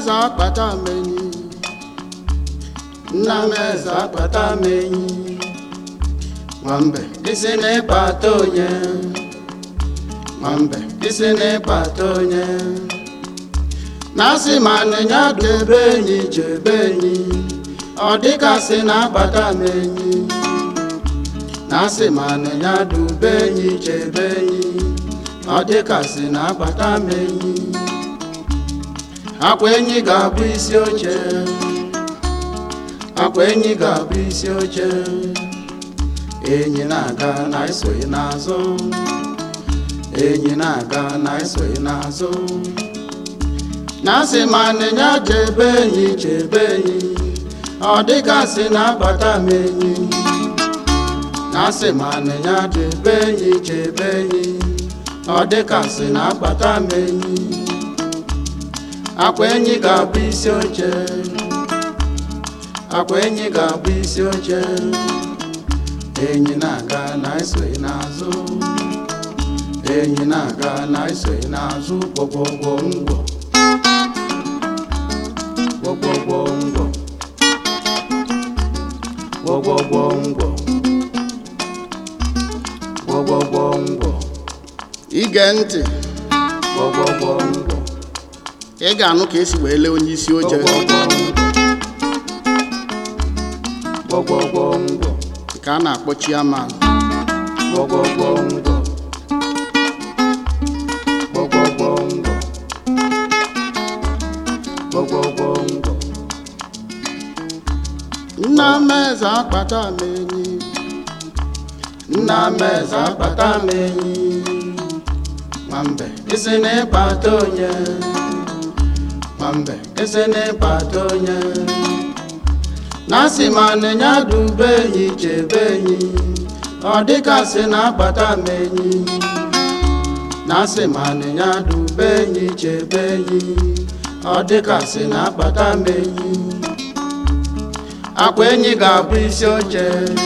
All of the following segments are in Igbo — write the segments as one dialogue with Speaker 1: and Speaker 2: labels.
Speaker 1: eze akpata menyi nna m eze akpata menyi nwambe isi n'ịkpata onye nwambe isi n'ịkpata onye na-asị ma nịnya debe enyi chebe enyi ọ dịgasị na-akpata m enyi na-asị ma nịnya dube enyi chebe enyi ọ dịgasị na-akpata m enyi akwa enyi ga-abụ isi oche akwa enyi ga-abụ isi oche enyi na-aga na isoghị n'azụ enyi na-aga na isoghị n'azụ na-asị ma nịnya chebe enyi chebe enyi ọ dịgasị na-akpata m enyi na-asị ma nịnya chebe enyi chebe enyi ọ dịgasị na-akpata m enyi akwa enyi ga-abụ isi oche akwa enyi ga-abụ isi oche enyi na-aga na isoghị n'azụ enyi na-aga na isoghị n'azụ gbọgbọgbọ ngwọ gbọgbọgbọ ngwọ gbọgbọgbọ ngwọ gbọgbọgbọ ngwọ ige ntị gbọgbọgbọ ngwọ ị ga-anụ ka esi wee lee onye isi oche gbọgbọgbọ ngwọ ka a na-akpọ chairman gbọgbọgbọ ngwọ gbọgbọgbọ ngwọ gbọgbọgbọ ngwọ nna m eze akpata m enyi nna m eze akpata m enyi nwambe isi n'ịkpata onye nwambe isi n'ịkpata onye na-asị ma nịnya dube enyi chebe enyi ọ dịgasị na-akpata m enyi na-asị ma nịnya dube enyi chebe enyi ọ dịgasị na-akpata m enyi akwa enyi ga-abụ isi oche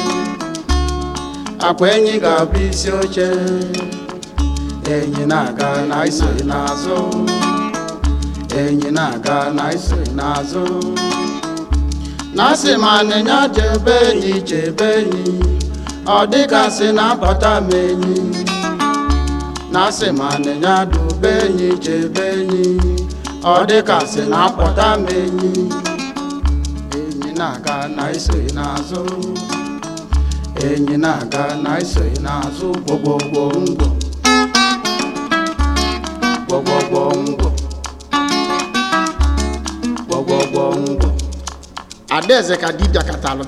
Speaker 1: akwa enyi ga-abụ isi oche enyi na-aga na isoghị n'azụ enyi na-aga na isoghị n'azụ na-asị ma nịnya chebe enyi chebe enyi ọ dịgasị na-akpata m enyi na-asị ma nịnya dube enyi chebe enyi ọ dịgasị na-akpọta m enyi enyi na-aga na isoghị n'azụ enyi na-aga na isoghị n'azụ gbọgbọgbọ ngwọ gbọgbọgbọ ngwọ gbọgbọgbọ ngwọ Adaeze ka di bịakatalụ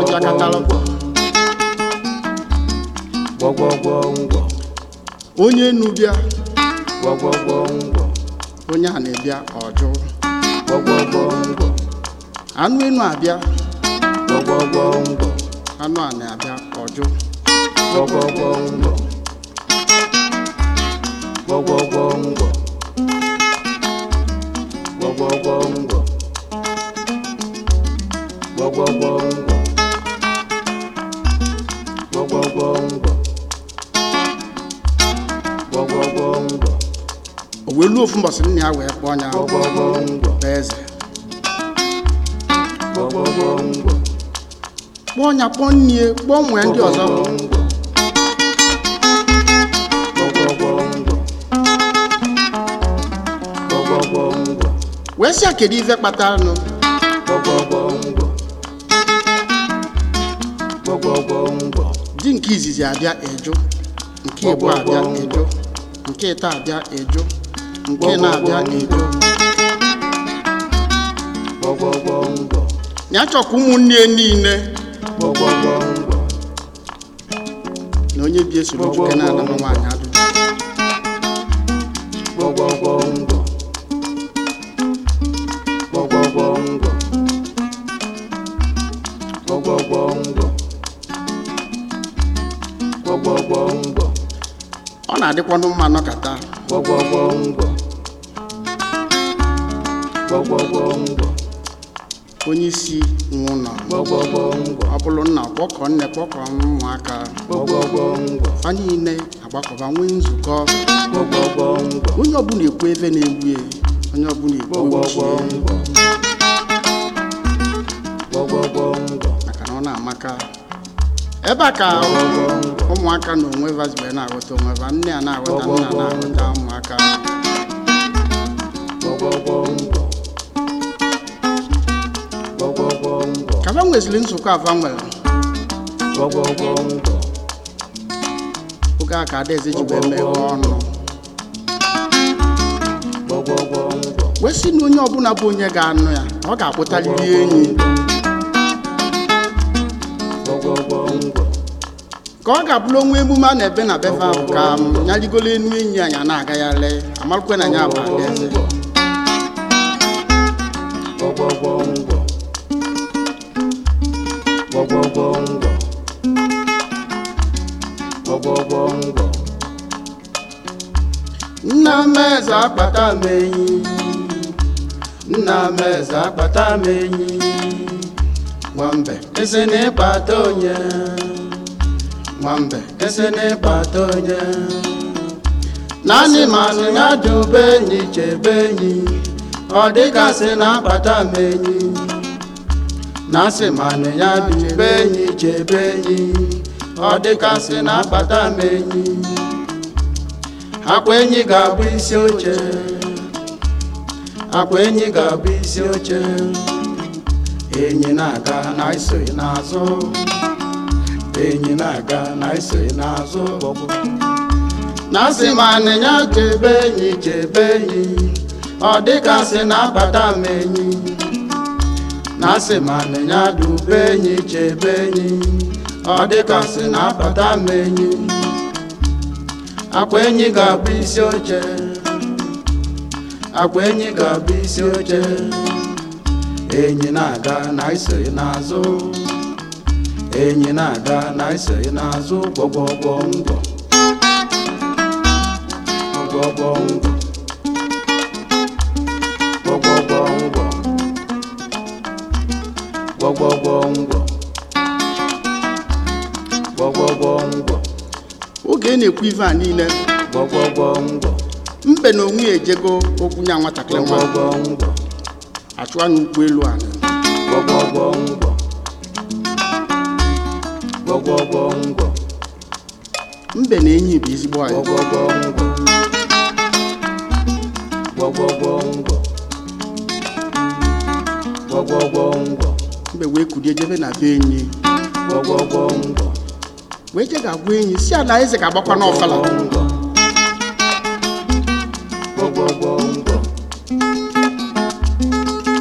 Speaker 1: gbọgbọgbọ ngwọ onye enu bịa gbọgbọgbọ ngwọ onye a na-ebịa ọjụ gbọgbọgbọ ngwọ anụ enu abịa gbọgbọgbọ ngwọ anụ a na-abịa ọjụ gbọgbọgbọ ngwọ gbọgbọgbọ ngwọ gbọgbọgbọ ngwọ gbọgbọgbọ ngwọ gbọgbọgbọ ngwọ gbọgbọgbọ ngwọ o wee luo ofu mbọsị nna ya wee kpọọ ya gbọgbọgbọ ngwọ eze gbọgbọgbọ ngwọ kpọọ ya kpọọ nnie kpọọ nwee ndị ọzọ gbọgbọgbọ ngwọ gbọgbọgbọ ngwọ wee sị kedu ife kpatara nụ gbọgbọgbọ ngwọ gbọgbọgbọ ngwọ di nke izizi abịa eju nke igbo abịa eju nke ịta abịa eju nke na-abịa eju gbọgbọgbọ ngwọ ya chọkwa ụmụnne niile gbọgbọgbọ ngwọ na onye bi esoro juke na-ala nwaanyị adụ gbọgbọgbọ ngwọ gbọgbọgbọ ngwọ gbọgbọgbọ ngwọ gbọgbọgbọ ngwọ ọ na-adịkwanụ mma nọkata gbọgbọgbọ ngwọ gbọgbọgbọ ngwọ onye isi nwụnọ gbọgbọgbọ ngwọ ọ bụrụ nna kpọkọ nne kpọkọ ụmụaka gbọgbọgbọ ngwọ fa niile agbakọba nwee nzukọ gbọgbọgbọ ngwọ onye ọbụla ekwu ebe na-egbu onye ọbụla igbo maka na ọ na-amaka ebe a ka ụmụaka na onwe vazibe na-aghọta onwe va nne a na-aghọta nna na-aghọta ụmụaka ka va nwezili nzukọ ava nwere oge a ka adaeze jibe meghe ọnụ wee sị na onye ọbụla bụ onye ga-anụ ya ọ ga-akpụtaliri enyi ka ọ ga-abụrụ onwe emume a na-ebe na befe ahụ ka nyarigolo enu enyi anyị na-agagharị amarụkwe na ya bụ adaeze nna m eze akpata m enyi nna m eze akpata m enyi nwambe eze na-ekpata onye nwambe eze na-ekpata onye naanị manụ ya dube enyi chebe enyi ọ dịgasị na-akpata m enyi na-asị manụ ya dube enyi chebe enyi ọ dịgasị na-akpata m enyi akwa enyi ga-abụ isi oche akwa enyi ga-abụ isi oche enyi na-aga na isoghị n'azụ enyi na-aga na isoghị n'azụ na-asị ma anịnya chebe enyi ọ dịgasị na-akpata m enyi na-asị ma anịnya dube enyi chebe enyi ọ dịgasị na-akpata m enyi akwa enyi ga-abụ isi oche akwa enyi ga-abụ isi oche enyi na-aga na isoghị n'azụ enyi na-aga na isoghị n'azụ gbọgbọgbọ ngọ gbọgbọgbọ ngọ gbọgbọgbọ ngọ gbọgbọgbọ ngọ gbọgbọgbọ ngọ oge na-ekwu ife a niile mbe na onwe ya ejego okwu nya nwatakịrị nwa achụwa n'ụkwụ elu a mbe na enyi bụ ezigbo anyị mbe wee kulie jebe na be enyi wee je ga-agwa enyi si ala eze ga-agbakwa n'ọfala